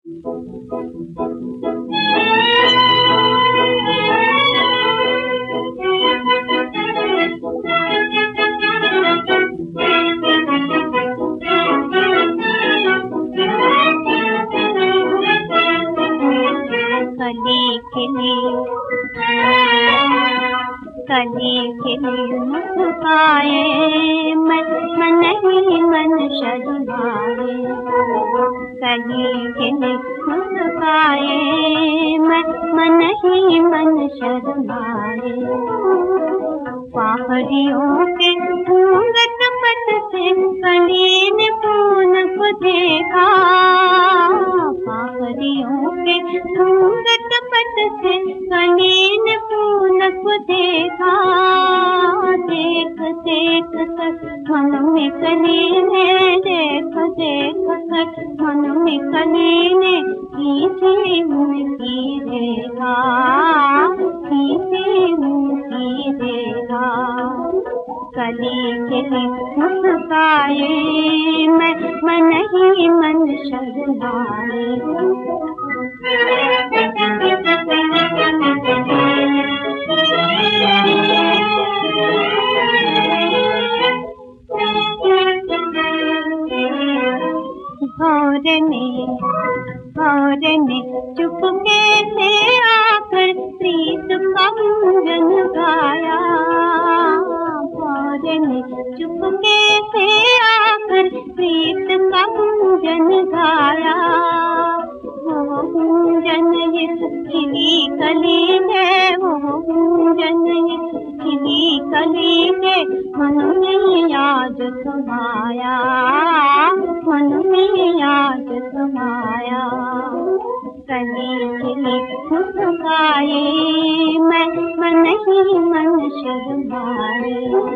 कली खिली मुस्काए मन ही मन शर्माए। कली खिली मुस्काए मन ही मन शर्माए। पहाड़ियों के घूंघट पट से कली ने फूल को देखा। पहाड़ियों के घूंघट पट से कली ने फूल को देखा। देख देख कर मन में कली ने, देख देख कर मन में कली ने खींची उनकी रेखा, खींची उनकी रेखा। कली खिली मुस्काए मन ही मन शर्माए। भौर ने चुपके से आकर प्रीत का गुंजन गाया। भौर ने चुपके से आकर प्रीत का गुंजन गाया। वो गुंजन इस खिली कली है, वो गुंजन इस खिली कली है मन में याद समाया, मन में याद समाया। कली खिली मुस्काए मन ही मन शर्माए।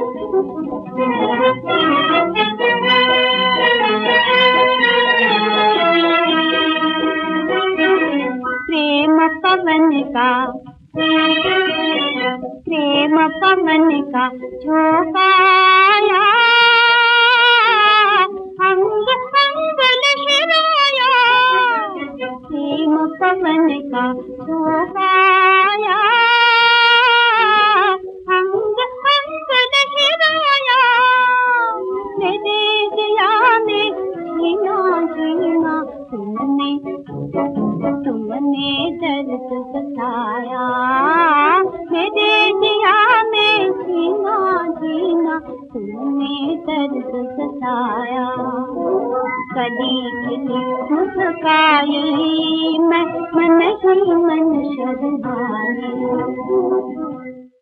प्रेम पवन का झोंकाया, अंग अंग लहराया। प्रेम पवन का झोंकाया, अंग अंग लहराया। मेरे दिया में जीना जीना तुमने दर्द बताया। मेरे दिया में जीना जीना तुमने दर्द बताया। कली खिली मुस्काए मन ही मन शर्माए।